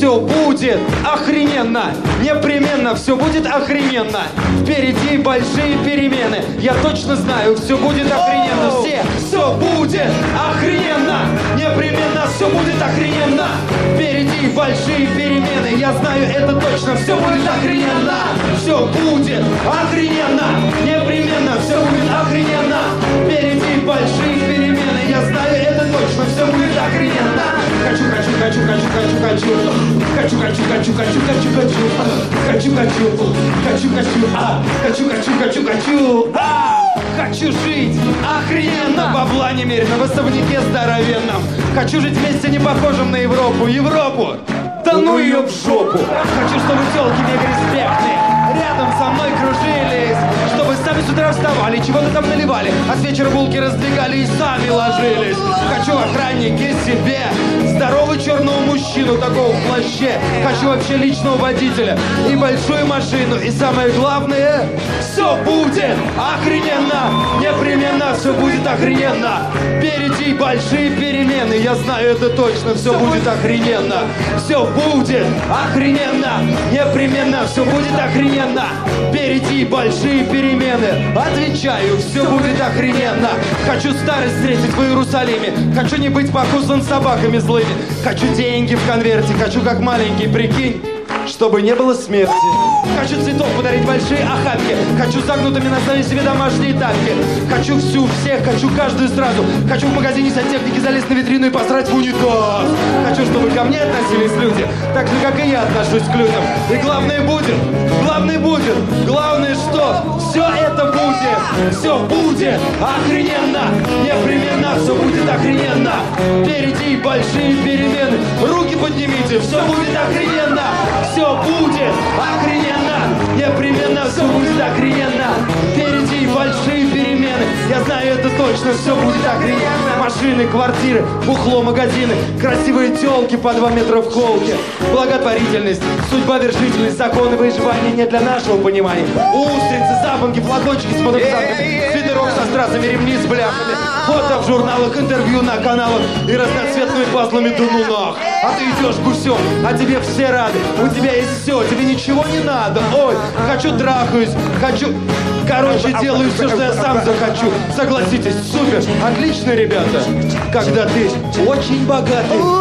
Все будет охрененно, непременно все будет охрененно. Впереди большие перемены, я точно знаю, все будет охрененно. Все будет охрененно, непременно все будет охрененно. Впереди большие перемены, я знаю это точно, все будет охрененно. Все будет охрененно, непременно все будет охрененно. Впереди большие перемены, я знаю это точно, все будет охрененно. Хочу, хочу жить охрененно, бабла немерено, в особняке здоровенном. Хочу жить вместе не похожим на Европу, да ну ее в жопу. Хочу, чтобы телки мега респектные рядом со мной кружились, чтобы сами с утра вставали, чего-то там наливали, а с вечера булки раздвигали и сами ложились. Хочу охранники себе, здорового черного мужчину такого в плаще. Хочу вообще личного водителя и большую машину. И самое главное, все будет охрененно, непременно все будет охрененно. Впереди большие перемены, я знаю это точно, все будет охрененно. Все будет охрененно, непременно все будет охрененно. Впереди большие перемены, отвечаю, все будет охрененно. Хочу старость встретить в Иерусалиме, хочу не быть покусан собаками злыми. Хочу деньги в конверте, хочу как маленький, прикинь, чтобы не было смерти. Хочу цветов подарить большие охапки, хочу загнутыми носами себе домашние тапки. Хочу всех, хочу каждую сразу. Хочу в магазине сантехники залезть на витрину и посрать в унитаз. Хочу, чтобы ко мне относились люди так же, как и я отношусь к людям. И главное что все это будет охрененно, непременно все будет охрененно. Впереди большие перемены, руки поднимите, все будет охрененно. Все будет охрененно, непременно все будет охрененно. Впереди большие перемены, я знаю это точно, все будет охрененно. Машины, квартиры, бухло, магазины, красивые телки по 2 метра в холке. Благотворительность, судьба, вершительность, законы выживания не для нашего понимания. Устрицы, запонки, флакончики с мотоциклами, свитерок со стразами, ремни с бляхами, фото в журналах, интервью на каналах и разноцветными пазлами до нунах. А ты идешь гусем, а тебе все рады, у тебя есть все, тебе ничего не надо. Ой, хочу трахаюсь, хочу... Короче, делаю все, что я сам захочу. Согласитесь, супер, отлично, ребята. Когда ты очень богатый